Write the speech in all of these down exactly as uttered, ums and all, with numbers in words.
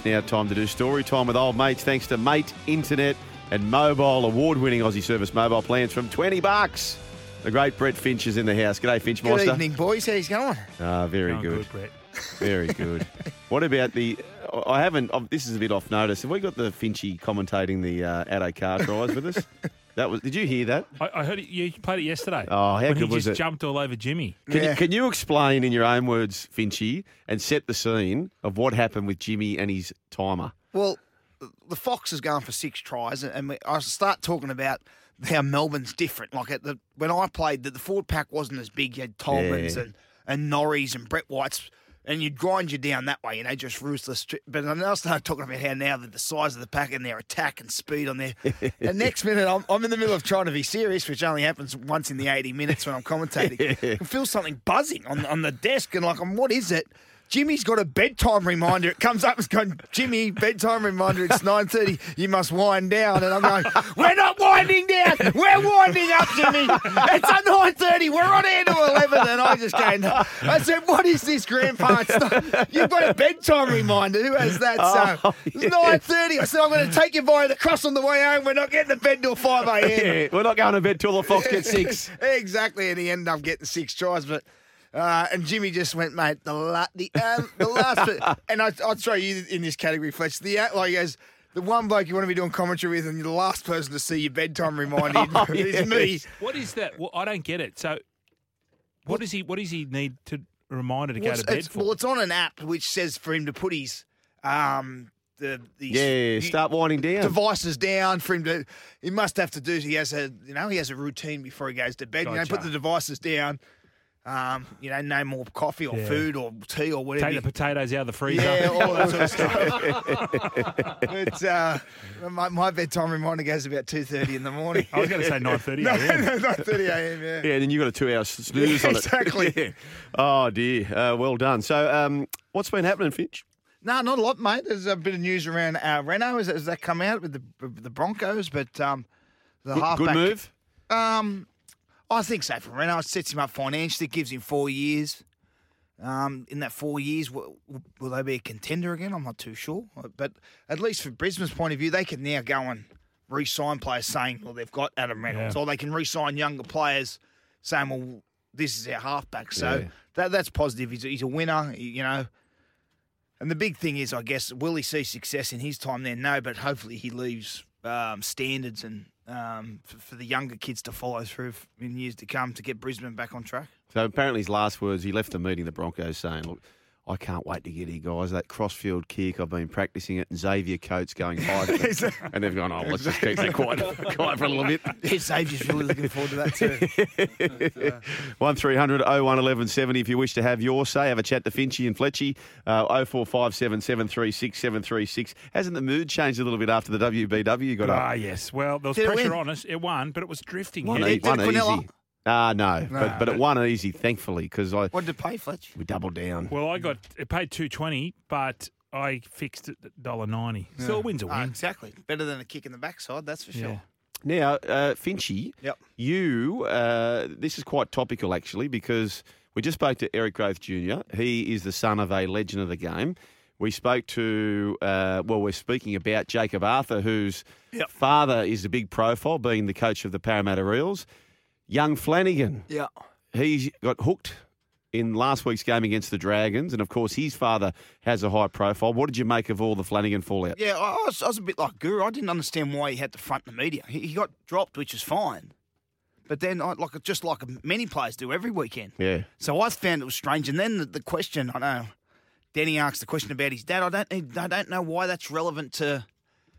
now time to do story time with old mates, thanks to Mate Internet and Mobile, award-winning Aussie service mobile plans from twenty bucks. The great Brett Finch is in the house. G'day, Finch Meister. Good evening, boys. How's it going? Ah, very Going good. good, Brett. Very good. What about the... I haven't... oh, This is a bit off notice. Have we got the Finchy commentating the uh, Addo car tries with us? That was. Did you hear that? I, I heard it, you played it yesterday. Oh, how when good he was just it? jumped all over Jimmy. Can, Yeah. you, can you explain in your own words, Finchy, and set the scene of what happened with Jimmy and his timer? Well, the Fox is going for six tries, and we, I start talking about how Melbourne's different. Like at the when I played, the, the forward pack wasn't as big. You had Tolmans Yeah. and and Norries and Brett Whites, and you'd grind you down that way, you know, just ruthless. But then I started talking about how now that the size of the pack and their attack and speed on there. And next minute, I'm, I'm in the middle of trying to be serious, which only happens once in the eighty minutes when I'm commentating. I feel something buzzing on on the desk, and like, I'm, what is it? Jimmy's got a bedtime reminder. It comes up, it's going, Jimmy, bedtime reminder, it's nine thirty, you must wind down. And I'm going, we're not winding down, we're winding up, Jimmy. It's at nine thirty, we're on air to eleven. And I just go, no. I said, what is this, Grandpa? It's not, you've got a bedtime reminder, who has that? So Oh, it's nine thirty. I said, I'm going to take you by the cross on the way home. We're not getting to bed till five a.m. Yeah, we're not going to bed till the Fox gets six. Exactly, and he ended up getting six tries, but uh, and Jimmy just went, mate, the la- the um, the last bit, and I, I'd throw you in this category, Fletch. The uh, like as the one bloke you want to be doing commentary with, and you're the last person to see your bedtime reminder Oh, is yes. me. What is that? Well, I don't get it. So, what does he? What does he need to reminder to Well, go to it's, bed it's- for? well, it's on an app which says for him to put his um the these Yeah, start winding down. devices down for him to. He must have to do. He has a you know he has a routine before he goes to bed. You know, Gotcha. put the devices down. Um, you know, no more coffee or Yeah. food or tea or whatever. Take the potatoes out of the freezer. Yeah, all that sort of stuff. But uh, my, my bedtime reminder goes about two thirty in the morning. I was going to say nine thirty. no, no, nine thirty a.m., yeah. Yeah, then you've got a two-hour snooze Yeah, on it. exactly. Yeah. Oh, dear. Uh, well done. So um, what's been happening, Finch? No, not a lot, mate. There's a bit of news around uh, Renault. Has, has that come out with the with the Broncos? But um, the Good, halfback... good move? Um, I think so for Renault. It sets him up financially, gives him four years. Um, in that four years, will, will they be a contender again? I'm not too sure. But at least from Brisbane's point of view, they can now go and re-sign players saying, well, they've got Adam Reynolds. Yeah. Or they can re-sign younger players saying, well, this is our halfback. So Yeah. that that's positive. He's a, he's a winner, you know. And the big thing is, I guess, will he see success in his time there? No, but hopefully he leaves um, standards and um, for, for the younger kids to follow through in years to come to get Brisbane back on track. So apparently his last words, he left the meeting, the Broncos, saying, look, I can't wait to get here, guys. That crossfield kick, I've been practicing it, and Xavier Coates going high. And they've gone, oh, let's just keep that quiet, quiet for a little bit. Yeah, Xavier's really looking forward to that too. one three hundred oh one eleven seventy if you wish to have your say. Have a chat to Finchy and Fletchy. Uh, oh four five seven, seven three six, seven three six. Hasn't the mood changed a little bit after the W B W got Ah, up? yes. Well, there was Did it pressure win? on us. It won, but it was drifting. One, heavy. e- did one Quinella? easy. Ah, no, No. but, but it won easy, thankfully, because I What did it pay, Fletch? we doubled down. Well, I got it paid two twenty, but I fixed it at one dollar ninety. Still, a win's a Ah, win. exactly. Better than a kick in the backside, that's for sure. Yeah. Now, uh, Finchy, Yep. you, uh, this is quite topical actually because we just spoke to Eric Growth Junior He is the son of a legend of the game. We spoke to, uh, well, we're speaking about Jacob Arthur, whose Yep. father is a big profile, being the coach of the Parramatta Eels. Young Flanagan, Yeah. he got hooked in last week's game against the Dragons, and of course his father has a high profile. What did you make of all the Flanagan fallout? Yeah, I was, I was a bit like Guru. I didn't understand why he had to front the media. He, he got dropped, which is fine. But then, I, like just like many players do every weekend. Yeah. So I found it was strange. And then the, the question, I know, Danny asked the question about his dad. I don't, need- I don't know why that's relevant to.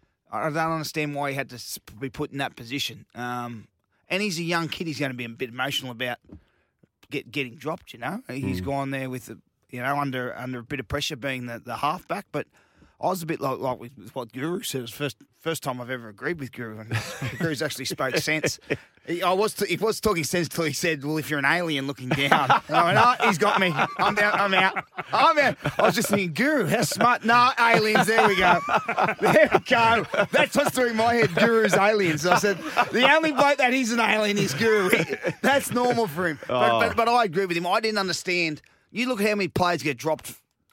I don't understand why he had to s- be put in that position. Um, and he's a young kid. He's going to be a bit emotional about get, getting dropped. You know, he's gone there with, the, you know, under under a bit of pressure, being the, the halfback. But I was a bit like, like with, with what Guru said. It was first first time I've ever agreed with Guru, and Guru's actually spoke sense. He, I was t- he was talking sense till he said, "Well, if you're an alien looking down," and I went, "Oh, he's got me. I'm down. I'm out. I'm out." I was just thinking, Guru, how smart? No, aliens. There we go. There we go. That's what's through my head. Guru's aliens. I said, the only bloke that is an alien is Guru. That's normal for him. But, Oh. but, but I agree with him. I didn't understand. You look how many players get dropped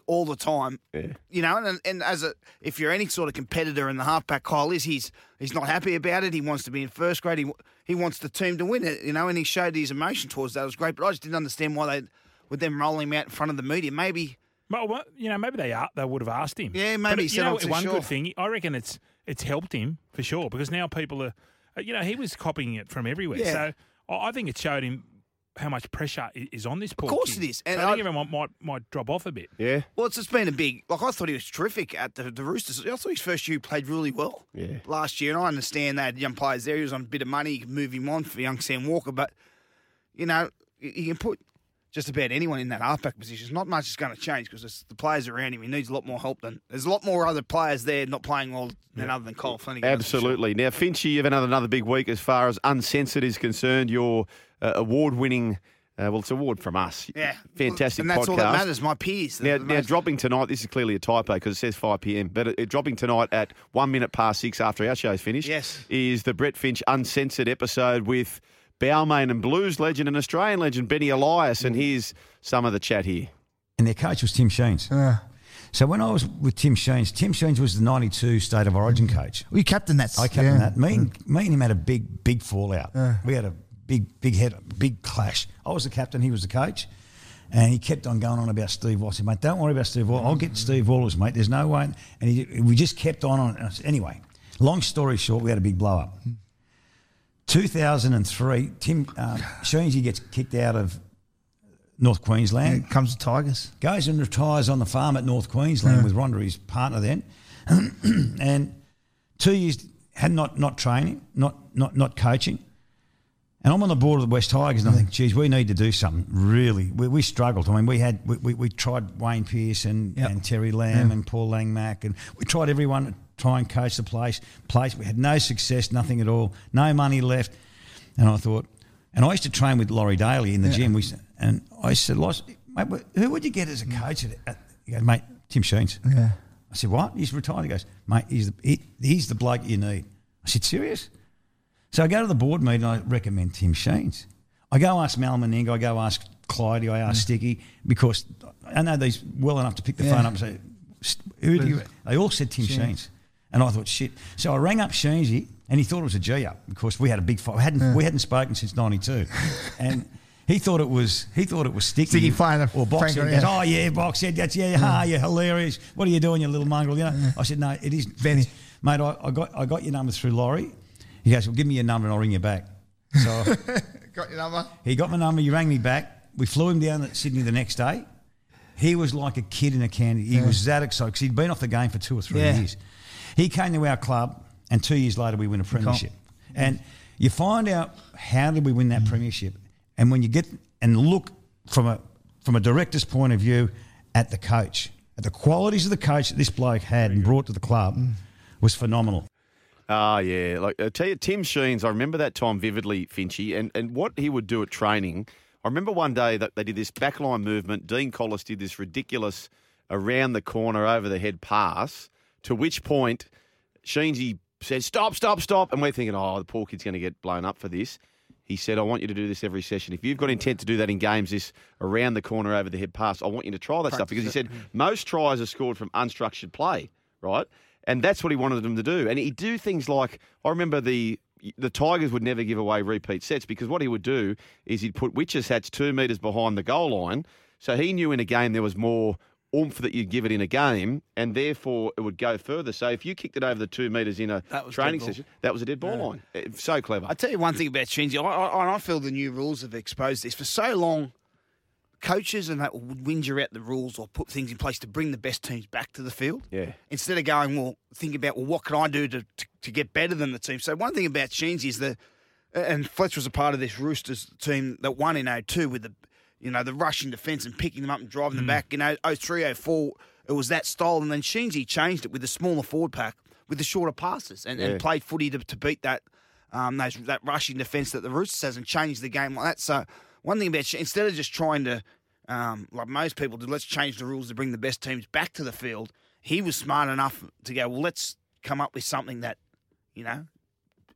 all the time. Yeah. You know, and and as a if you're any sort of competitor in the halfback, Kyle is he's he's not happy about it. He wants to be in first grade. He he wants the team to win it. You know, and he showed his emotion towards that. It was great, but I just didn't understand why they with them rolling him out in front of the media. Maybe. Well, you know, maybe they are, they would have asked him. Yeah, maybe But, he said, you know, "I'm too one sure." good thing, I reckon it's it's helped him for sure because now people are, you know, he was copying it from everywhere. Yeah. So I I think it showed him how much pressure i- is on this poor Of course kid. it is. And I think I- everyone might might drop off a bit. Yeah. Well, it's just been a big. Like I thought he was terrific at the, the Roosters. I thought his first year he played really well. Yeah. Last year, and I understand they had young players there. He was on a bit of money. You can move him on for young Sam Walker, but you know you, you can put just about anyone in that halfback position. Not much is going to change because the players around him. He needs a lot more help than there's a lot more other players there not playing well than other than Kyle Flanagan. that's for sure. Absolutely. Now, Finchy, you've had another, another big week as far as Uncensored is concerned. Your uh, award-winning, uh, well, it's an award from us. Yeah, Fantastic and that's podcast. all that matters. My peers. Now, The now most- dropping tonight, this is clearly a typo because it says five p.m., but it, it dropping tonight at one minute past six after our show's finished Yes. is the Brett Finch Uncensored episode with Balmain and Blues legend and Australian legend Benny Elias, and here's some of the chat here. And their coach was Tim Sheens. So when I was with Tim Sheens, Tim Sheens was the ninety-two State of Origin coach. We captain that. I captained yeah. that. Me and, me and him had a big, big fallout. We had a big, big head, big clash. I was the captain, he was the coach. And he kept on going on about Steve Wallace. I said, mate, don't worry about Steve Wallace. I'll get Steve Wallace, mate. There's no way. And he, we just kept on. on. And I said, anyway, long story short, we had a big blow up. two thousand three, Tim um, Sheensy gets kicked out of North Queensland. Here comes the Tigers. Goes and retires on the farm at North Queensland with Rhonda, his partner then. And two years had not not training, not not not coaching. And I'm on the board of the West Tigers and I think, geez, we need to do something, really. We, we struggled. I mean, we had we, we, we tried Wayne Pearce and, Yep. and Terry Lamb Yeah. and Paul Langmack, and we tried everyone to try and coach the place. place. We had no success, nothing at all, no money left. And I thought, and I used to train with Laurie Daly in the Yeah. gym. We s- And I said, Loss, mate, wh- who would you get as a coach? At, at, he goes, mate, Tim Sheens. Yeah. I said, what? He's retired. He goes, mate, he's the, he, he's the bloke you need. I said, serious? So I go to the board meeting and I recommend Tim Sheens. I go ask Mal Meninga, I go ask Clyde, I ask Sticky, because I know these well enough to pick the Yeah. phone up and say, "St- who do you... They all said Tim Sheens. And I thought, shit. So I rang up Sheensy and he thought it was a G-up because we had a big fight. We hadn't, we hadn't spoken since ninety-two. And... He thought it was. He thought it was sticky. Sticky playing a or boxing. Frank- He goes, yeah. oh yeah, boxing. That's yeah, ha, you're hilarious. What are you doing, you little mongrel? You know. I said, no, it is Benny. mate. I, I got I got your number through Laurie. He goes, well, give me your number and I'll ring you back. So Got your number? he got my number. He rang me back. We flew him down to Sydney the next day. He was like a kid in a candy. He was that excited because he'd been off the game for two or three Yeah. years. He came to our club, and two years later we win a premiership. And you find out how did we win that premiership, and when you get and look from a from a director's point of view at the coach, at the qualities of the coach that this bloke had and brought to the club was phenomenal. Ah, yeah. Like I tell you, Tim Sheens, I remember that time vividly, Finchy, and, and what he would do at training. I remember one day that they did this backline movement. Dean Collis did this ridiculous around the corner, over the head pass, to which point Sheensy said, stop, stop, stop. And we're thinking, oh, the poor kid's going to get blown up for this. He said, I want you to do this every session. If you've got intent to do that in games, this around the corner, over the head pass, I want you to try that stuff. Because he said most tries are scored from unstructured play, right? And that's what he wanted them to do. And he'd do things like, I remember the the Tigers would never give away repeat sets because what he would do is he'd put witches hats two metres behind the goal line. So he knew in a game there was more oomph that you'd give it in a game, and therefore it would go further. So if you kicked it over the two metres in a That was training dead ball. session, that was a dead ball line. Eh, So clever. I tell you one thing about Sheensy. I, I, I feel the new rules have exposed this. For so long, coaches and that would whinge out the rules or put things in place to bring the best teams back to the field. Yeah. Instead of going, well, think about, well, what can I do to, to, to get better than the team? So one thing about Sheensy is that, and Fletcher was a part of this Roosters team that won in oh two with the, you know, the rushing defence and picking them up and driving them back. You know, oh three, oh four, it was that style. And then Sheensy changed it with the smaller forward pack with the shorter passes and, Yeah. and played footy to, to beat that um, those, that rushing defence that the Roosters has and changed the game like that. So one thing about Sheensy, instead of just trying to, um, like most people do, let's change the rules to bring the best teams back to the field, he was smart enough to go, well, let's come up with something that, you know,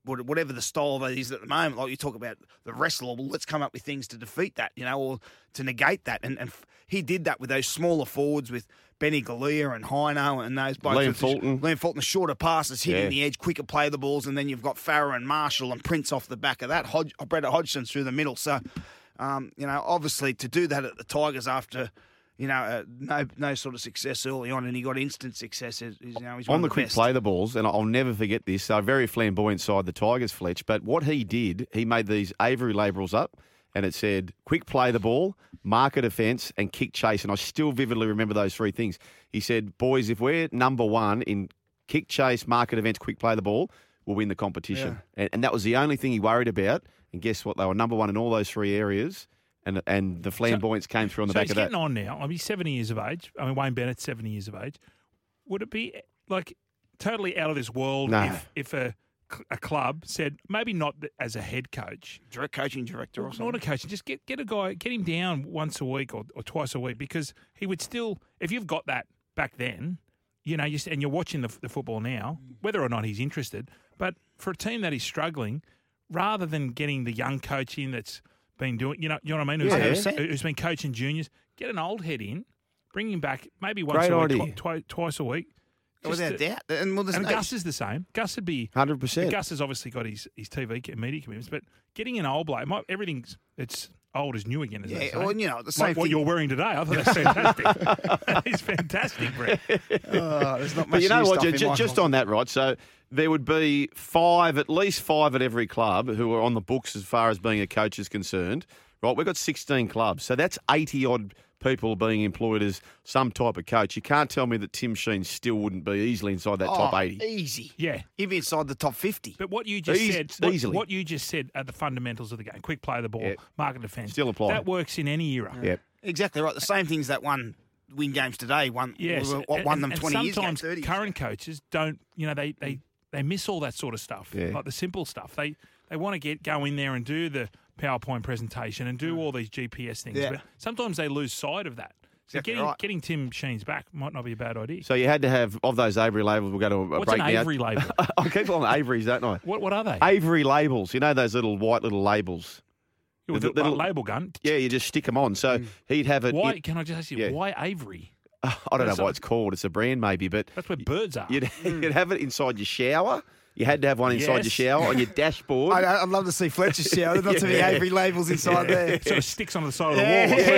what- whatever the style that is at the moment. Like you talk about the wrestler, well, let's come up with things to defeat that, you know, or to negate that. And, and f- he did that with those smaller forwards with Benny Galea and Hino and those blokes. Liam with the sh- Fulton. Liam Fulton, the shorter passes, hitting Yeah. the edge, quicker play the balls, and then you've got Farah and Marshall and Prince off the back of that. Hodge, Brett Hodgson through the middle. So, um, you know, obviously to do that at the Tigers after, you know, uh, no no sort of success early on, and he got instant success. Is, you know, he's one On the of the quick best. play the balls, and I'll never forget this. So very flamboyant side the Tigers, Fletch. But what he did, he made these Avery labels up, and it said quick play the ball, marker defence, and kick chase. And I still vividly remember those three things. He said, "Boys, if we're number one in kick chase, marker defence, quick play the ball, we'll win the competition." And, and that was the only thing he worried about. And guess what? They were number one in all those three areas. And and the flamboyance came through on the so back he's of that. getting on now. I mean, he's seventy years of age. I mean, Wayne Bennett's seventy years of age. Would it be like totally out of this world No. if, if a, a club said, maybe not as a head coach, Direct coaching director or not something. a coach, just get, get a guy, get him down once a week or, or twice a week, because he would still, if you've got that back then, you know, you, and you're watching the, the football now, whether or not he's interested, but for a team that is struggling, rather than getting the young coach in that's been doing, you know, you know what I mean, who's, Yeah. who's, one hundred percent. who's been coaching juniors, get an old head in, bring him back maybe once Great a week, idea. twi- twi- twice a week. Just Without to- doubt. And, well, there's and no, Gus is the same. Gus would be one hundred but percent. Gus has obviously got his, his T V and media commitments, but getting an old bloke, my, everything's it's old is new again, as they yeah, say. well, you know, the same Like what thing. you're wearing today, I thought that's fantastic. That is fantastic, Brett. Oh, there's not much But you know new what? stuff Ju- in my just closet. on that, right? So there would be five, at least five at every club who are on the books as far as being a coach is concerned. Right? We've got sixteen clubs, so that's eighty odd people being employed as some type of coach. You can't tell me that Tim Sheen still wouldn't be easily inside that top Oh, eighty. Easy. Yeah. He'd be inside the top fifty. But what you just Eas- said, what, easily. what you just said are the fundamentals of the game: quick play the ball, Yeah. market defence. Still apply. That works in any era. Yep. Exactly right. The same things that won win games today, won, Yes, what won and- them and twenty years ago, sometimes thirty. current coaches don't, you know, they they, they miss all that sort of stuff, Yeah. like the simple stuff. They they want to get go in there and do the PowerPoint presentation and do all these G P S things, Yeah. but sometimes they lose sight of that. So Exactly getting right. getting Tim Sheen's back might not be a bad idea. So you had to have, of those Avery labels, we'll go to a What's break an now. Avery label? I keep calling them Averys, don't I? what what are they? Avery labels. You know those little white little labels? With the a little- label gun. Yeah, you just stick them on. So he'd have it. Why? it- Can I just ask you yeah. why Avery? I don't know That's what a- it's called. It's a brand maybe, but That's where birds are. you'd, you'd have it inside your shower. You had to have one inside Yes. your shower on your dashboard. I, I'd love to see Fletcher's shower. There's not too many Yeah. Avery labels inside there. It sort of sticks on the side of the Yeah. wall.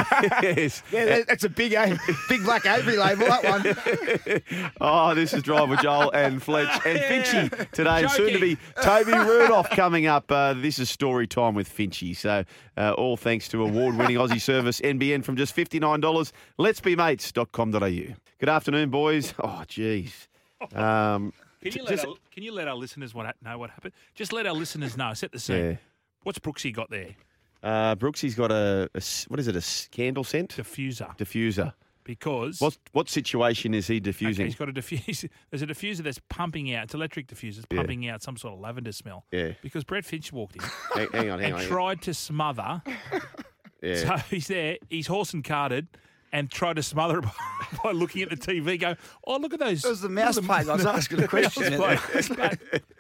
yes. Yeah, that- that's a big Avery, big black Avery label, that one. Oh, this is Driver Joel and Fletch and Finchy today, and soon to be Joking. Toby Rudolph coming up. Uh, this is Story Time with Finchy. So, uh, all thanks to award-winning Aussie service N B N from just fifty-nine dollars. Let's be mates dot com dot a u. Good afternoon, boys. Oh, geez. Um, Can you, let Just- our, can you let our listeners what, know what happened? Just let our listeners know. Set the scene. Yeah. What's Brooksy got there? uh, Brooksy's got a, a s- what is it, a s- candle scent? Diffuser. Diffuser. Because What what situation is he okay, diffusing? he's got a diffuser. There's a diffuser that's pumping out. It's electric diffuser. It's Yeah. pumping out some sort of lavender smell. Yeah. Because Brett Finch walked in hang, hang on, hang and on. tried to smother. Yeah. So he's there. He's horse and carted. And tried to smother it by, by looking at the T V, go, oh, look at those. It was the look at mouse plate. I was asking a question. mouse plate.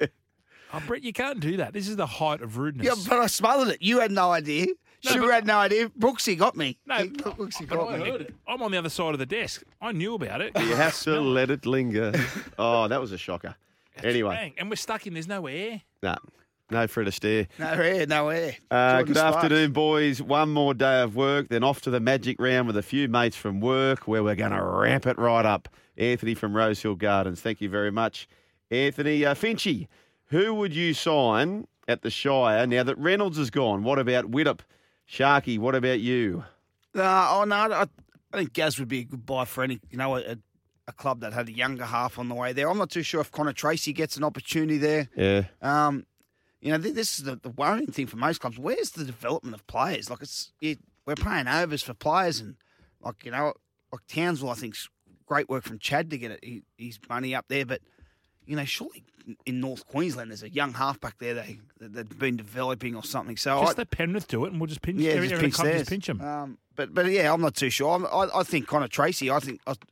Oh, Brett, you can't do that. This is the height of rudeness. Yeah, but I smothered it. You had no idea. No, Sure but- had no idea. Brooksy got me. No, He- Brooksy but got I me. heard it. I'm on the other side of the desk. I knew about it. You have to let it linger. Oh, that was a shocker. Anyway, Bang. And we're stuck in. There's no air. nah, no Fred Astaire. No air, no air. Uh, Jordan good Sparks. afternoon, boys. One more day of work, then off to the magic round with a few mates from work where we're going to ramp it right up. Anthony from Rosehill Gardens. Thank you very much. Anthony. Uh, Finchy, who would you sign at the Shire now that Reynolds is gone? What about Widdop? Sharky, what about you? No, oh no, I, I think Gaz would be a good buy for any, you know, a, a club that had a younger half on the way there. I'm not too sure if Connor Tracy gets an opportunity there. Yeah. Um, you know, th- this is the, the worrying thing for most clubs. Where's the development of players? Like it's it, we're paying overs for players, and like you know, like Townsville, I think's great work from Chad to get it, he, his money up there. But you know, surely in North Queensland, there's a young halfback there they that, that's been developing or something. So Just I, let Penrith do it, and we'll just pinch. yeah, every, just every pinch, club theirs. just pinch them. Um, but but yeah, I'm not too sure. I'm, I I think Connor Tracy. I think I,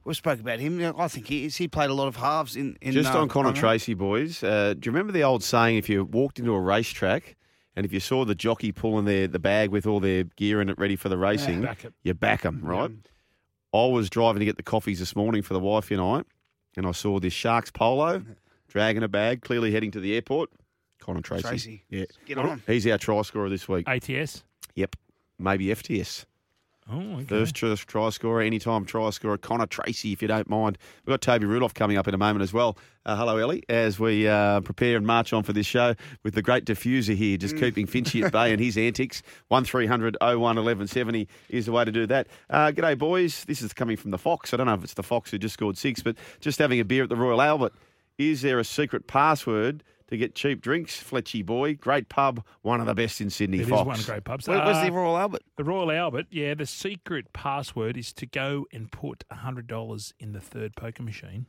we spoke about him. I think he is. He played a lot of halves in. in Just uh, on Connor Parramatta. Tracy, boys, uh, do you remember the old saying, if you walked into a racetrack and if you saw the jockey pulling their, the bag with all their gear in it ready for the racing, back it. you back them, right? I was driving to get the coffees this morning for the wife and I, and I saw this Sharks polo dragging a bag, clearly heading to the airport. Connor Tracy. Tracy. Yeah. Get on. He's our try scorer this week. A T S. Yep. Maybe F T S. Oh, okay. First try, try scorer, anytime try scorer, Connor Tracy, if you don't mind. We've got Toby Rudolph coming up in a moment as well. Uh, hello, Ellie, as we uh, prepare and march on for this show with the great diffuser here, just keeping Finchy at bay and his antics. one three hundred oh one eleven seventy is the way to do that. Uh, g'day, boys. This is coming from the Fox. I don't know if it's the Fox who just scored six, but just having a beer at the Royal Albert. Is there a secret password to get cheap drinks? Fletchy boy, great pub, one of the best in Sydney. It is Fox. one great pub. Where, where's Uh, the Royal Albert? The Royal Albert, yeah, the secret password is to go and put one hundred dollars in the third poker machine,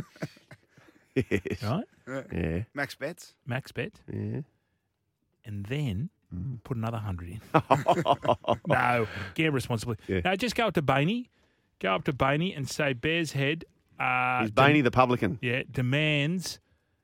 Yes. right? Yeah. Max Betts. Max bet, Yeah. and then put another one hundred in. No, gamble responsibly. Yeah. No, just go up to Bainey, go up to Bainey and say, Bears Head, uh, He's Bainey the publican. yeah, demands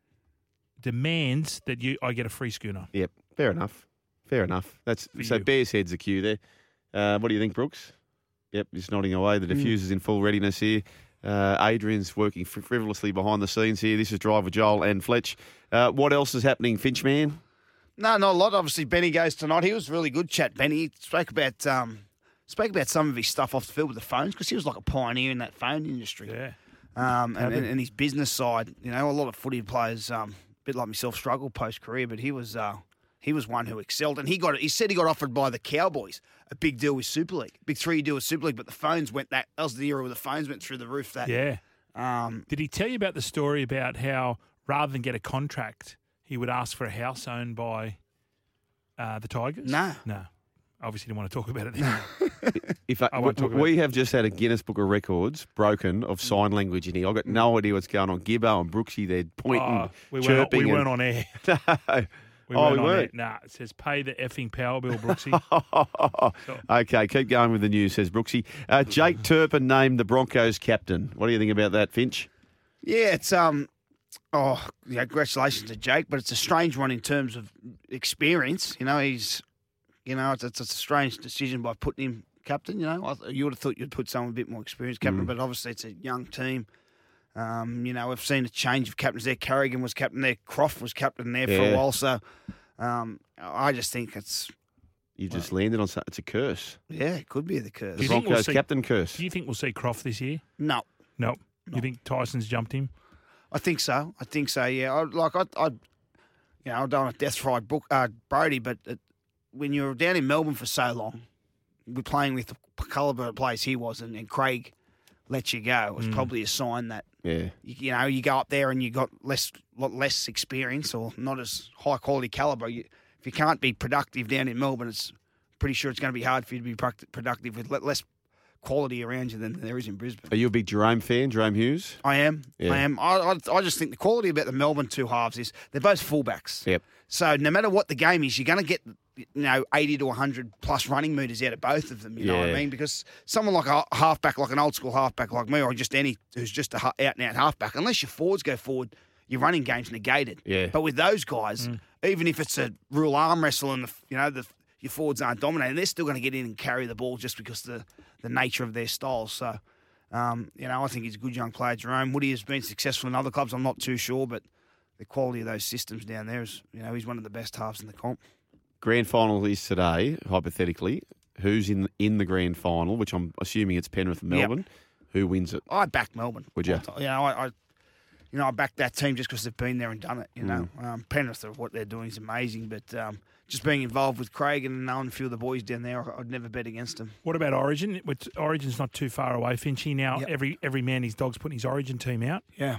demands that you I get a free schooner. Yep, fair enough. Fair enough. That's For so. you. Bears head's a cue there. Uh, what do you think, Brooks? Yep, just nodding away. The diffuser's in full readiness here. Uh, Adrian's working fr- frivolously behind the scenes here. This is Driver Joel and Fletch. Uh, what else is happening, Finchman? No, not a lot. Obviously, Benny goes tonight. He was really good chat. Benny he spoke about um, spoke about some of his stuff off the field with the phones because he was like a pioneer in that phone industry. Yeah. Um, and, Happy. and, and his business side, you know, a lot of footy players, um, a bit like myself, struggled post career, but he was uh, he was one who excelled. And he got he said he got offered by the Cowboys a big deal with Super League, big three deal with Super League, but the phones went that that was the era where the phones went through the roof. That Yeah. um, Did he tell you about the story about how rather than get a contract, he would ask for a house owned by uh, the Tigers? No. No. Obviously didn't want to talk about it. If I, I won't talk we, about we have just had a Guinness Book of Records broken of sign language in here. I've got no idea what's going on. Gibbo and Brooksy, they're pointing, Oh, we weren't, on, chirping. we weren't and- on air. No. We Oh, weren't we on weren't? air. Nah, it says pay the effing power bill, Brooksy. Okay, keep going with the news, says Brooksy. Uh, Jake Turpin named the Broncos captain. What do you think about that, Finch? yeah, it's um, oh, yeah, congratulations to Jake, but it's a strange one in terms of experience. You know, he's, you know, it's, it's, it's a strange decision by putting him captain. You know, I, you would have thought you'd put someone a bit more experienced captain, Mm. but obviously it's a young team. Um, you know, we've seen a change of captains there. Carrigan was captain there. Croft was captain there for Yeah. a while. So, um, I just think it's You just landed on something. It's a curse. yeah, it could be the curse. The you think we'll Broncos see- captain curse. Do you think we'll see Croft this year? No, No. You think Tyson's jumped him? I think so. I think so. Yeah. I, like I, I, you know, I don't want to death ride Brook, uh, Brody, but it, when you're down in Melbourne for so long, we're playing with the calibre of players he was, and, and Craig let you go. It was probably a sign that Yeah. you, you know you go up there and you got less lot less experience or not as high quality calibre. You, if you can't be productive down in Melbourne, it's pretty sure it's going to be hard for you to be product- productive with le- less quality around you than there is in Brisbane. Are you a big Jerome fan, Jerome Hughes? I am. Yeah. I am. I, I, I just think the quality about the Melbourne two halves is they're both fullbacks. Yep. So no matter what the game is, you're going to get, you know, eighty to one hundred plus running meters out of both of them. You know what I Yeah. mean? Because someone like a halfback, like an old school halfback like me, or just any who's just a out and out halfback, unless your forwards go forward, your running game's negated. Yeah. But with those guys, even if it's a rule arm wrestle and the you know the your forwards aren't dominating, they're still going to get in and carry the ball just because of the the nature of their styles. So. Um, you know, I think he's a good young player, Jerome. Woody has been successful in other clubs. I'm not too sure, but the quality of those systems down there is, you know, he's one of the best halves in the comp. Grand final is today, hypothetically. Who's in in the grand final, which I'm assuming it's Penrith and Yep. Melbourne. Who wins it? I back Melbourne. Would ya? You know, I, I you know, I back that team just because they've been there and done it. You know, Mm. um, Penrith, what they're doing is amazing, but um, just being involved with Craig and knowing a few of the boys down there, I'd never bet against them. What about Origin? Which Origin's not too far away. Finchy now, Yep. every every man his dog's putting his Origin team out. Yeah.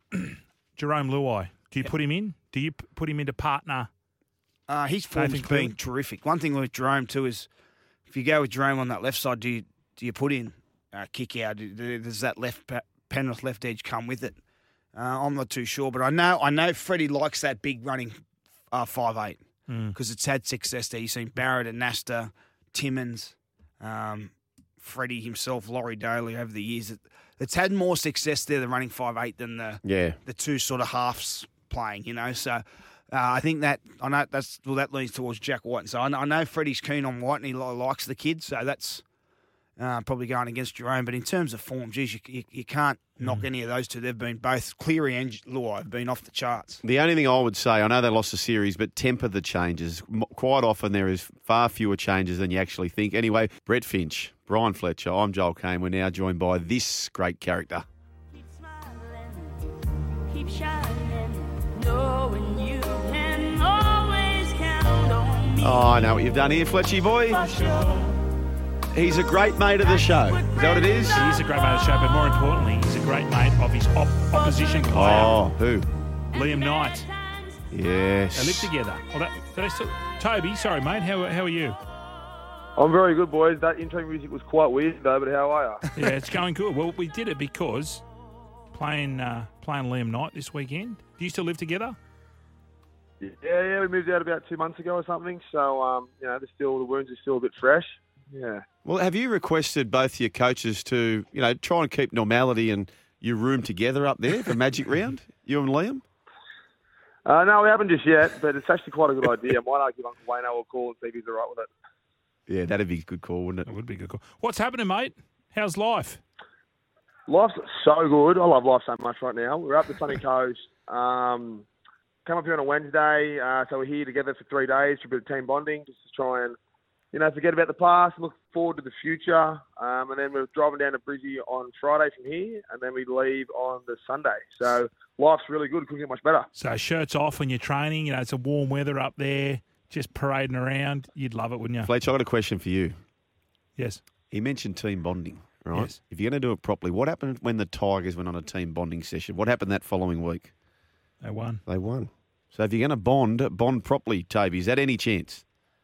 Jerome Luai, do you put him in? Do you p- put him into partner? Uh, his form's Nathan been Cleary? terrific. One thing with Jerome too is, if you go with Jerome on that left side, do you do you put in uh, kick out? Do- do- Does that left pa- Penrith left edge come with it? Uh, I'm not too sure, but I know I know Freddie likes that big running uh, five eight because it's had success there. You've seen Barrett and Nasta, Timmins, um, Freddie himself, Laurie Daly over the years. That it's had more success there, the running five eight, than the Yeah. the two sort of halves playing, you know. So uh, I think that I know that's well that leads towards Jack White. So I know, I know Freddie's keen on White and he li- likes the kid, so that's uh, probably going against Jerome. But in terms of form, geez, you, you, you can't knock any of those two. They've been both Cleary and Luai have been off the charts. The only thing I would say, I know they lost the series, but temper the changes. M- Quite often there is far fewer changes than you actually think. Anyway, Brett Finch, Brian Fletcher, I'm Joel Kane. We're now joined by this great character. Keep smiling, keep shining, knowing you can always count on me. Oh, I know what you've done here, Fletchy boy. He's a great mate of the show. Is that what it is? He is a great mate of the show, but more importantly, he's a great mate of his op- opposition player, Oh, who? Liam Knight. Yes. They live together. Oh, that, do they still, Toby, sorry, mate, how, how are you? I'm very good, boys. That intro music was quite weird, though, but how are you? Yeah, it's going good. Well, we did it because playing uh, playing Liam Knight this weekend. Do you still live together? Yeah, yeah, we moved out about two months ago or something, so, um, you know, there's still, the wounds are still a bit fresh. Yeah. Well, have you requested both your coaches to, you know, try and keep normality and you room together up there for Magic Round, you and Liam? Uh, no, we haven't just yet, but it's actually quite a good idea. Might I give Uncle Wayno a call and see if he's all right with it? Yeah, that'd be a good call, wouldn't That it? would be a good call. What's happening, mate? How's life? Life's so good. I love life so much right now. We're up the sunny coast. Um, come up here on a Wednesday, uh, so we're here together for three days for a bit of team bonding, just to try and, you know, forget about the past, look forward to the future. Um, and then we're driving down to Brizzy on Friday from here, and then we leave on the Sunday. So life's really good. Couldn't get much better. So shirts off when you're training. You know, it's a warm weather up there, just parading around. You'd love it, wouldn't you? Fletch, I've got a question for you. Yes. He mentioned team bonding, right? Yes. If you're going to do it properly, what happened when the Tigers went on a team bonding session? What happened that following week? They won. They won. So if you're going to bond, bond properly, Toby. Is that any chance?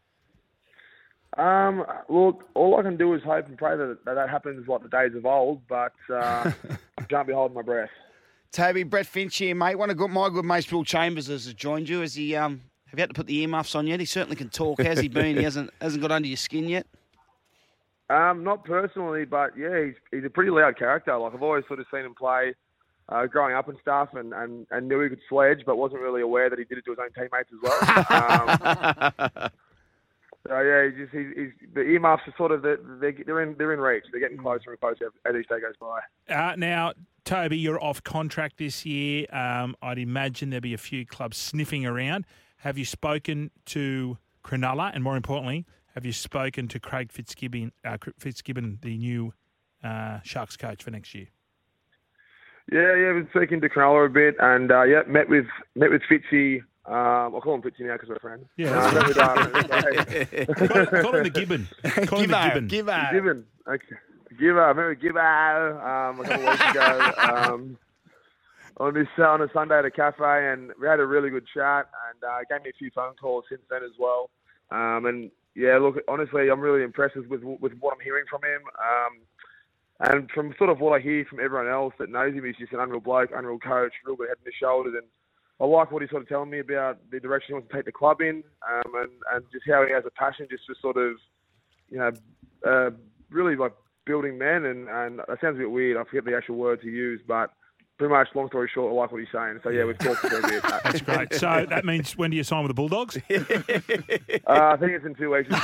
Um, well, all I can do is hope and pray that that, that happens like the days of old, but uh, I can't be holding my breath. Toby, Brett Finch here, mate. One of good, my good mates, Will Chambers, has joined you. Has he? Um, have you had to put the earmuffs on yet? He certainly can talk. How's he been? He hasn't hasn't got under your skin yet. Um, not personally, but yeah, he's he's a pretty loud character. Like I've always sort of seen him play uh, growing up and stuff, and, and, and knew he could sledge, but wasn't really aware that he did it to his own teammates as well. um, so yeah, he just he's, he's the earmuffs are sort of the, they're they're in they're in reach. They're getting closer and closer as each day goes by. Uh, now, Toby, you're off contract this year. Um, I'd imagine there'll be a few clubs sniffing around. Have you spoken to Cronulla? And more importantly, have you spoken to Craig Fitzgibbon, uh, Fitzgibbon the new uh, Sharks coach for next year? Yeah, yeah, been speaking to Cronulla a bit, and uh, yeah, met with met with Fitzy. Um, I'll call him Fitzy now because we're friends. Yeah, Uh, met with, uh, call, call him the Gibbon. Call him the Gibbon. Give her. Gibbon. Okay. Give I remember Give um, a couple of weeks ago um, on this uh, on a Sunday at a cafe, and we had a really good chat, and uh, gave me a few phone calls since then as well. Um, and yeah, look, honestly, I'm really impressed with with what I'm hearing from him. Um, and from sort of what I hear from everyone else that knows him, he's just an unreal bloke, unreal coach, real good head and shoulders, and I like what he's sort of telling me about the direction he wants to take the club in, um, and, and just how he has a passion just to sort of, you know, uh, really like building men, and, and that sounds a bit weird. I forget the actual word to use, but pretty much, long story short, I like what he's saying. So, yeah, we've talked for a bit. That's great. So that means when do you sign with the Bulldogs? uh, I think it's in two weeks or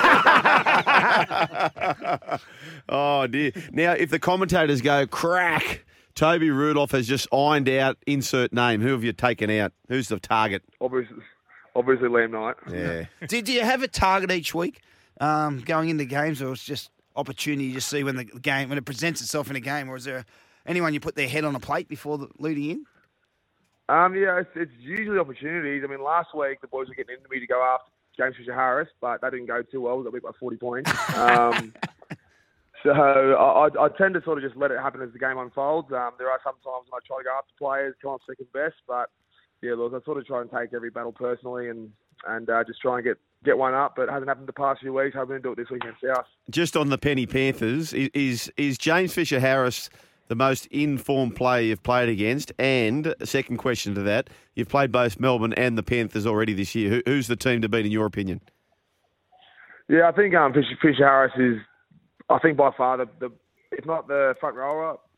so. Oh, dear. Now, if the commentators go, crack, Toby Rudolph has just ironed out insert name. Who have you taken out? Who's the target? Obviously, obviously Liam Knight. Yeah. Did you have a target each week um, going into games, or was it just opportunity you see when the game when it presents itself in a game, or is there anyone you put their head on a plate before the, leading in? Um, yeah, it's, it's usually opportunities. I mean, last week the boys were getting into me to go after James Fisher-Harris, but that didn't go too well. We got beat by forty points. Um, so I, I tend to sort of just let it happen as the game unfolds. Um, there are some times when I try to go after players, come on second best, but yeah, look, I sort of try and take every battle personally and and uh, just try and get, get one up. But it hasn't happened the past few weeks. Hoping to do it this week against South. Just on the Penny Panthers, i- is is James Fisher-Harris the most informed player you've played against? And a second question to that, you've played both Melbourne and the Panthers already this year. Who, who's the team to beat in your opinion? Yeah, I think um, Fisher, Fisher Harris is, I think by far the, the if not the front rower,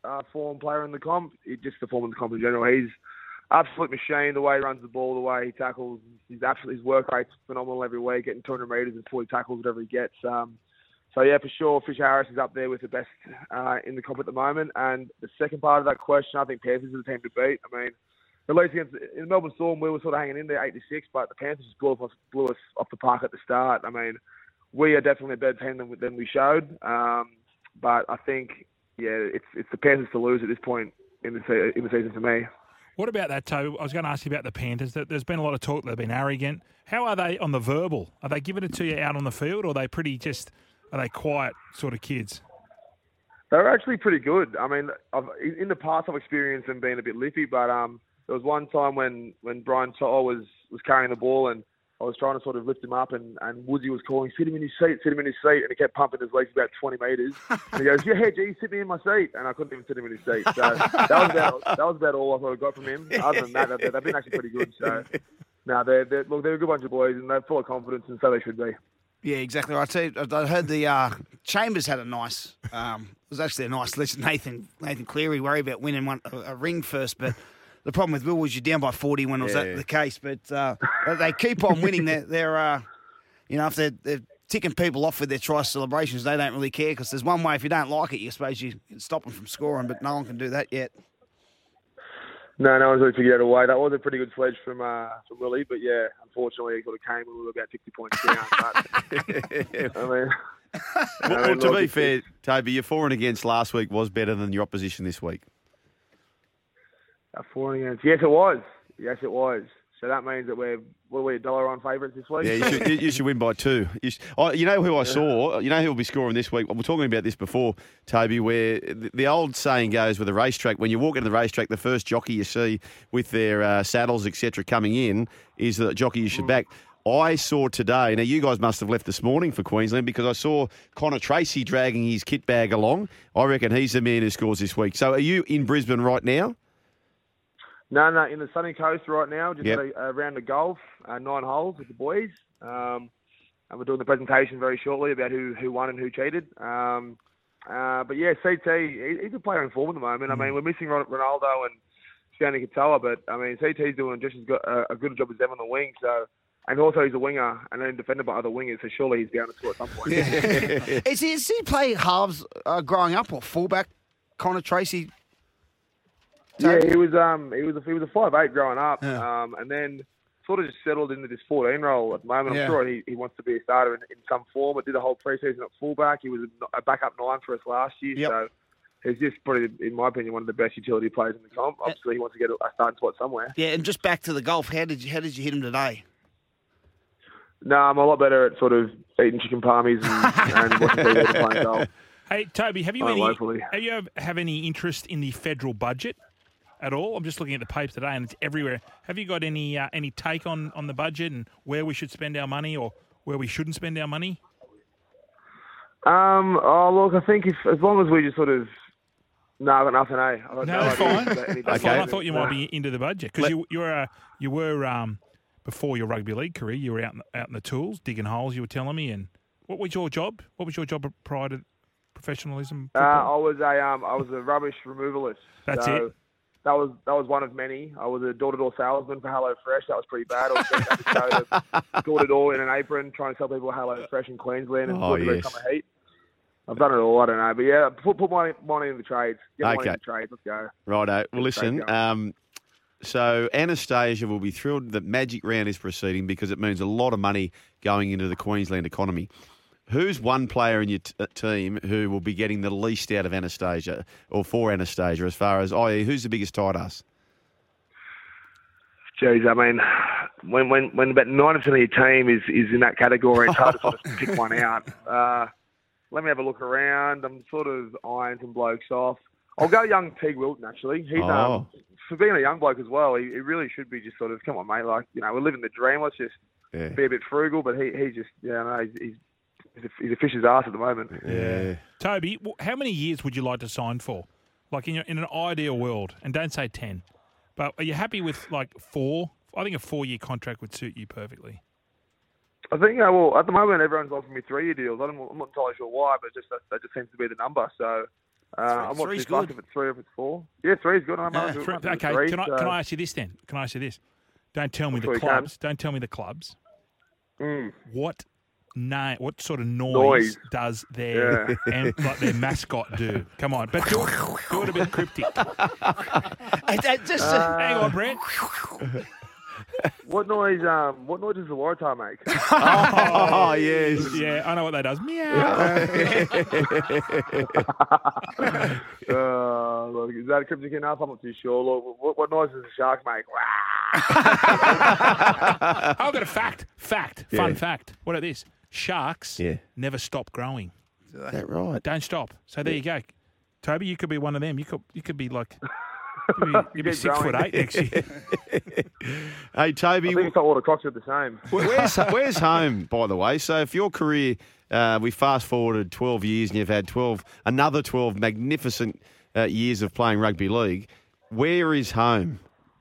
uh, form player in the comp. He, just the form in the comp in general. He's absolute machine. The way he runs the ball, the way he tackles, he's absolutely his work rate's phenomenal every week, getting two hundred metres and forty tackles, whatever he gets. Um, so yeah, for sure, Fish Harris is up there with the best uh, in the comp at the moment. And the second part of that question, I think Panthers are the team to beat. I mean, at least against in the Melbourne Storm, we were sort of hanging in there eight to six, but the Panthers just blew us, blew us off the park at the start. I mean, we are definitely a better team than, than we showed. Um, but I think, yeah, it's it's the Panthers to lose at this point in the se- in the season for me. What about that, Toe? I was going to ask you about the Panthers. There's been a lot of talk that they've been arrogant. How are they on the verbal? Are they giving it to you out on the field, or are they pretty just, are they quiet sort of kids? They're actually pretty good. I mean, I've, in the past I've experienced them being a bit lippy, but um, there was one time when, when Brian To'o was, was carrying the ball and I was trying to sort of lift him up, and, and Woodsy was calling, sit him in his seat, sit him in his seat, and he kept pumping his legs about twenty metres. And he goes, yeah, gee, sit me in my seat. And I couldn't even sit him in his seat. So that was about, that was about all I thought I got from him. Other than that, they've, they've been actually pretty good. So, no, they're, they're, look, they're a good bunch of boys, and they're full of confidence, and so they should be. Yeah, exactly right. I I heard the uh, Chambers had a nice, um, it was actually a nice list. Nathan Nathan Cleary worried about winning one a, a ring first, but the problem with Will was you're down by forty when it was Yeah. that the case. But uh, they keep on winning. They're, they're uh, you know, if they're, they're ticking people off with their try celebrations, they don't really care, because there's one way if you don't like it, you suppose you can stop them from scoring, but no one can do that yet. No, no one's really figured out a way. That was a pretty good sledge from uh, from Willie, but yeah, unfortunately, he sort of came when we were about fifty points down. But, I mean, Well, I well, mean, to look, be it's- fair, Toby, your for and against last week was better than your opposition this week. Uh, four against. Yes, it was. Yes, it was. So that means that we're what are we a dollar on favourites this week? Yeah, you should, you- you should win by two. You, sh- oh, you know who I saw? You know who will be scoring this week? We were talking about this before, Toby, where the, the old saying goes with a racetrack, when you walk into the racetrack, the first jockey you see with their uh, saddles, et cetera, coming in is the jockey you should back. I saw today, now you guys must have left this morning for Queensland, because I saw Connor Tracy dragging his kit bag along. I reckon he's the man who scores this week. So are you in Brisbane right now? No, no, in the sunny coast right now. Just Yep. had a, a round of golf, uh, nine holes with the boys. Um, and we're doing the presentation very shortly about who, who won and who cheated. Um, uh, but yeah, C T, he, he's a player in form at the moment. Mm. I mean, we're missing Ron- Ronaldo and Sione Katoa, but I mean, C T's doing just as good, uh, a good job as them on the wing. So, and also he's a winger and then defended by other wingers, so surely he's bound to score at some point. Is he, is he play halves uh, growing up, or fullback, Connor Tracy? Yeah, he was um he was a, he was a five eight growing up, Yeah. um, and then sort of just settled into this fourteen role at the moment. Yeah. I'm sure he, he wants to be a starter in, in some form. I did the whole preseason at fullback. He was a, a backup nine for us last year, Yep. so he's just probably, in my opinion, one of the best utility players in the comp. Obviously, he wants to get a starting spot somewhere. Yeah, and just back to the golf. How did you how did you hit him today? No, I'm a lot better at sort of eating chicken palmies and, and watching T V and playing golf. Hey, Toby, have you Oh, any locally. have you have, have any interest in the federal budget at all? I'm just looking at the papers today, and it's everywhere. Have you got any uh, any take on, on the budget and where we should spend our money or where we shouldn't spend our money? Um, oh, look, I think if as long as we just sort of... No, I've got nothing, eh? I've got No, that's idea fine. about any That's budget. fine. I thought you might No. be into the budget because you you were uh, you were um, before your rugby league career. You were out in, out in the tools digging holes. You were telling me. And what was your job? What was your job prior to professionalism? Uh, football? I was a um, I was a rubbish removalist. That's so it? That was that was one of many. I was a door-to-door salesman for Hello Fresh. That was pretty bad. I was going to go door-to-door in an apron trying to sell people Hello Fresh in Queensland and Oh, forty degree yes. summer heat. I've done it all. I don't know, but yeah, put put money money in the trades. Get money Okay. in the trades. Let's go. Righto. Well, listen, going. um, so Anastasia will be thrilled that Magic Round is proceeding because it means a lot of money going into the Queensland economy. Who's one player in your t- uh, team who will be getting the least out of Anastasia or for Anastasia as far as, that is, who's the biggest tight ass? Jeez, I mean, when when when about ninety percent of your team is, is in that category, it's hard to sort of pick one out. Uh, let me have a look around. I'm sort of eyeing some blokes off. I'll go young Teague Wilton, actually. He's Oh. um, for being a young bloke as well, he, he really should be just sort of, come on, mate, like, you know, we're living the dream. Let's just Yeah. be a bit frugal, but he, he just, yeah, no, he's, he's, he's, a, he's a fish's ass at the moment. Yeah. Toby, wh- how many years would you like to sign for? Like in your, in an ideal world, and don't say ten, but are you happy with like four? I think a four-year contract would suit you perfectly. I think, uh, well, at the moment, everyone's offering me three-year deals. I don't, I'm not entirely sure why, but just that, that just seems to be the number. So, Uh, I'm not Three's too fussed good. if it's three or if it's four. Yeah, three's good. I'm Yeah. happy with Three- it. okay, Three, can I so- can I ask you this then? Can I ask you this? Don't tell me Sure the you can. clubs. Don't tell me the clubs. Mm. What na- What sort of noise, Noise. does their Yeah. and like their mascot do? Come on, but do it, do it a bit cryptic. Hey, that just uh, Hang on, Brett. What noise? Um, what noise does the waratah make? Oh, yes. Yeah, I know what that does. Meow. uh, look, is that cryptic enough? I'm not too sure. Look, what, what noise does the shark make? I've got a fact. Fact. Fun Yeah. fact. What are this? Sharks Yeah. never stop growing. Is that right? Don't stop. So there you go. Toby, you could be one of them. You could you could be like you'd be, you'd be Keep six growing. foot eight next year. Hey, Toby, I think it's all the crocs are the same. where's, where's home, by the way? So if your career, uh, we fast forwarded twelve years and you've had twelve, another twelve magnificent uh, years of playing rugby league, where is home?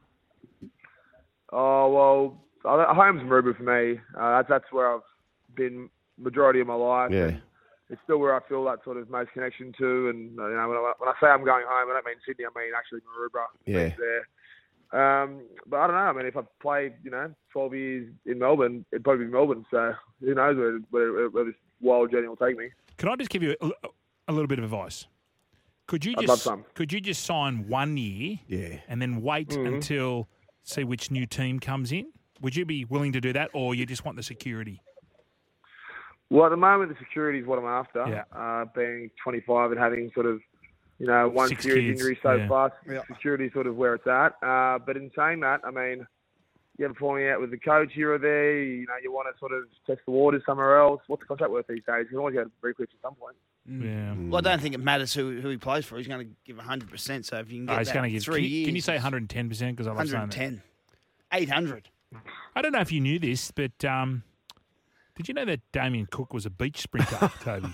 Oh, well, uh, home's Maroubra for me. Uh, that's, that's where I've been majority of my life. Yeah. And it's still where I feel that sort of most connection to. And, uh, you know, when I, when I say I'm going home, I don't mean Sydney, I mean actually Maroubra. Yeah. There. Um, but I don't know. I mean, if I played, you know, twelve years in Melbourne, it'd probably be Melbourne. So who knows where, where, where this wild journey will take me. Can I just give you a, a little bit of advice? Could you I'd just love some. could you just sign one year Yeah. and then wait Mm-hmm. until see which new team comes in? Would you be willing to do that, or you just want the security? Well, at the moment, the security is what I'm after. Yeah. Uh, being twenty-five and having sort of, you know, one Six serious kids, injury so yeah. far, Yeah. security is sort of where it's at. Uh, but in saying that, I mean, you have a falling out with the coach here or there. You know, you want to sort of test the waters somewhere else. What's the contract worth these days? You can always get a briefcase at some point. Yeah. well, I don't think it matters who who he plays for. He's going to give one hundred percent. So if you can get Oh, he's that going to give. three Can you, years, can you say one hundred ten percent? Because I love saying one that. hundred ten, eight hundred. I don't know if you knew this, but um, did you know that Damien Cook was a beach sprinter, Toby?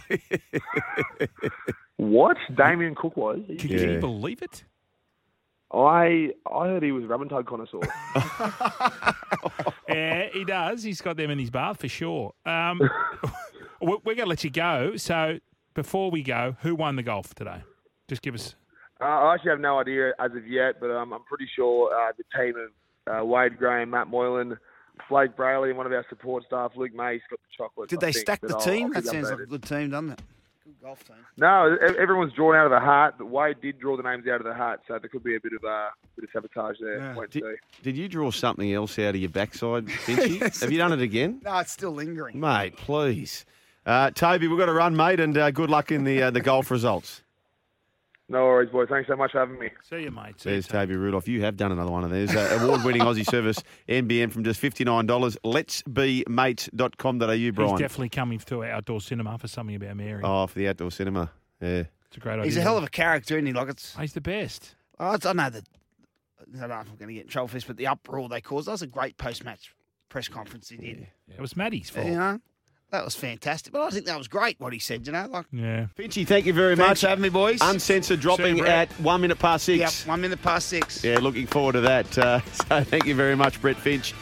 What? Damien Cook was? Can, Yeah. can you believe it? I I heard he was a rub and tug connoisseur. Yeah, he does. He's got them in his bath for sure. Um, we're we're going to let you go. So before we go, who won the golf today? Just give us. Uh, I actually have no idea as of yet, but um, I'm pretty sure uh, the team of uh, Wade Graham, Matt Moylan, Blake Brayley, and one of our support staff, Luke Mace, got the chocolate. Did I they think, stack but the I'll- team? I'll That keep sounds updated. like a good team, doesn't it? Good golf team. No, e- everyone's drawn out of the hat, but Wade did draw the names out of the hat, so there could be a bit of uh, bit of sabotage there. Yeah. Wait and Did, see. did you draw something else out of your backside, Finchy? Have you done it again? No, it's still lingering. Mate, please. Uh, Toby, we've got to run, mate, and uh, good luck in the uh, the golf results. No worries, boys. Thanks so much for having me. See you, mate. See you, There's Toby Rudolph. You have done another one of these. Uh, award-winning Aussie service, N B N, from just fifty-nine dollars. let's be mates dot com dot a u, Brian. He's definitely coming through outdoor cinema for something about Mary. Oh, for the outdoor cinema. Yeah. It's a great idea. He's a hell of a character, isn't he? Like it's. He's the best. I don't know that. I don't know if I'm going to get in trouble for this, but the uproar they caused. That was a great post-match press conference he did. It was Maddie's fault. You know, that was fantastic. But I think that was great what he said. You know, like Yeah. Finchy, thank you very thanks much. for having me, boys. Uncensored dropping Brett. at one minute past Yep, six. one minute past six. Yeah, looking forward to that. Uh, so thank you very much, Brett Finch.